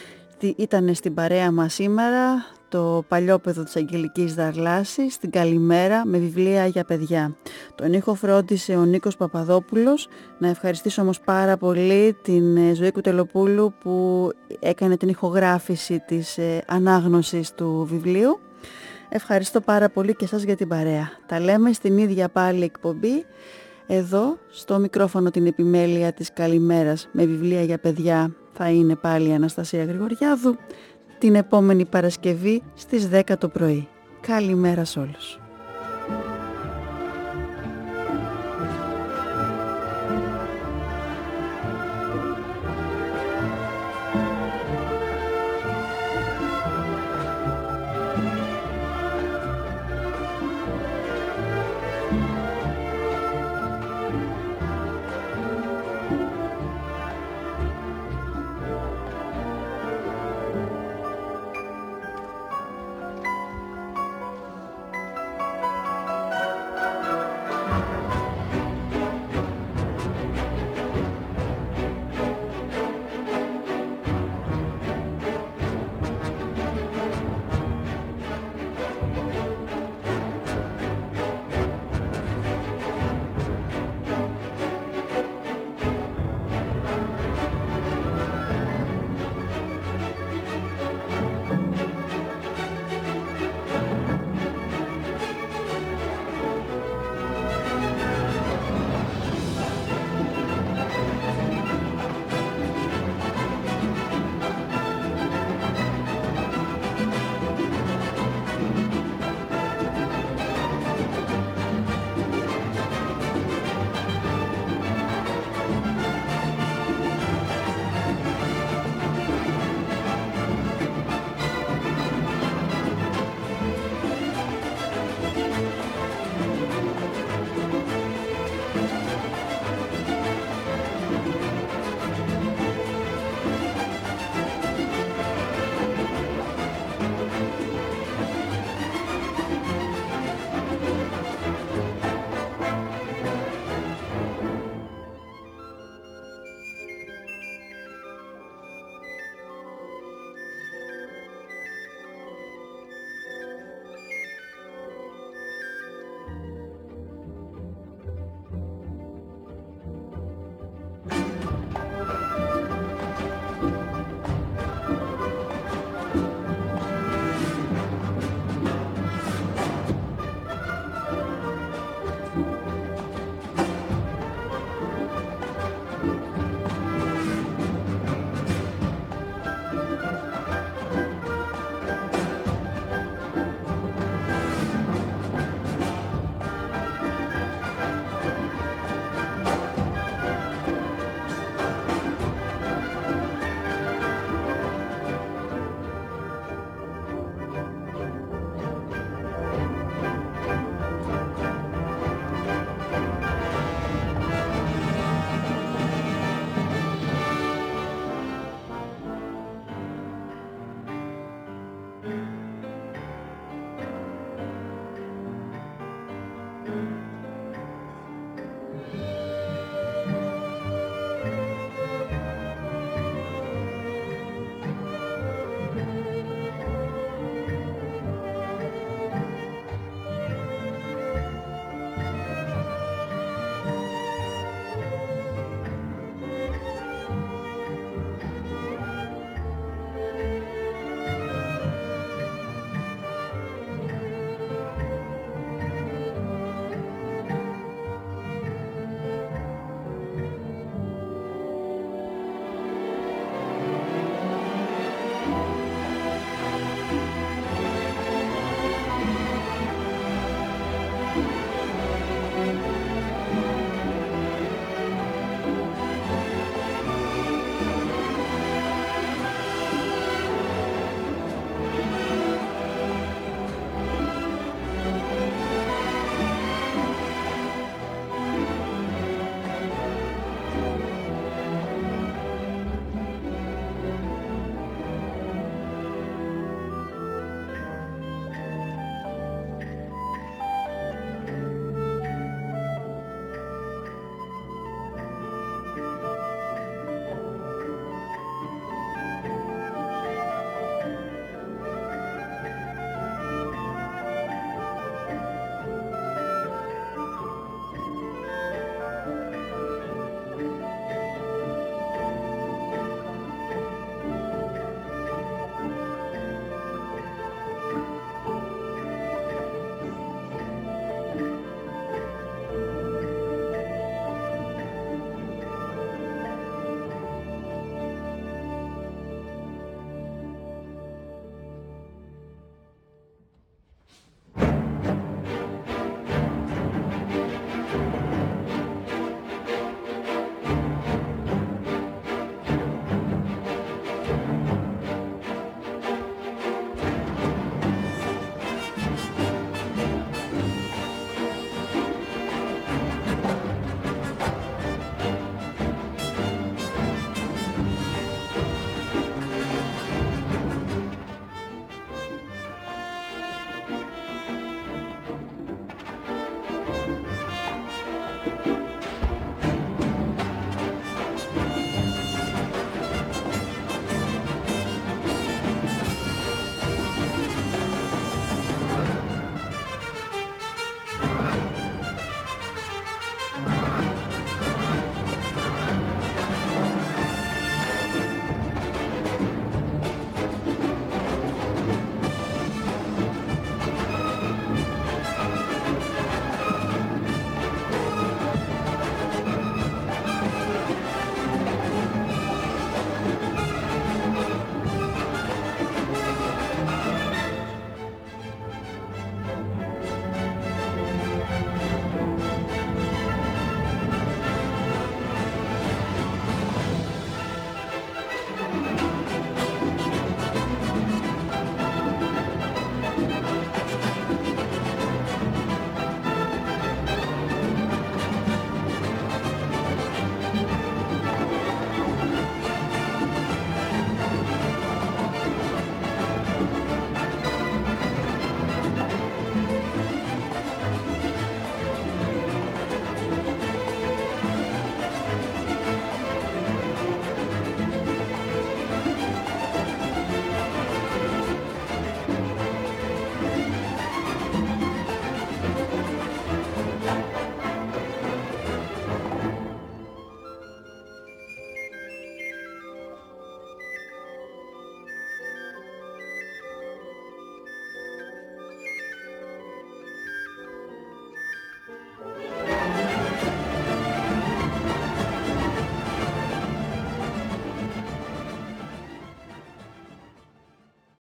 A: Ήτανε στην παρέα μας σήμερα το Παλιόπαιδο της Αγγελικής Δαρλάση, στην Καλημέρα, με βιβλία για παιδιά. Τον ήχο φρόντισε ο Νίκος Παπαδόπουλος. Να ευχαριστήσω όμως πάρα πολύ την Ζωή Κουτελοπούλου που έκανε την ηχογράφηση της ανάγνωσης του βιβλίου. Ευχαριστώ πάρα πολύ και σας για την παρέα. Τα λέμε στην ίδια πάλι εκπομπή, εδώ στο μικρόφωνο την επιμέλεια της Καλημέρας με βιβλία για παιδιά θα είναι πάλι η Αναστασία Γρηγοριάδου. την επόμενη Παρασκευή στις δέκα το πρωί. Καλημέρα σε όλους.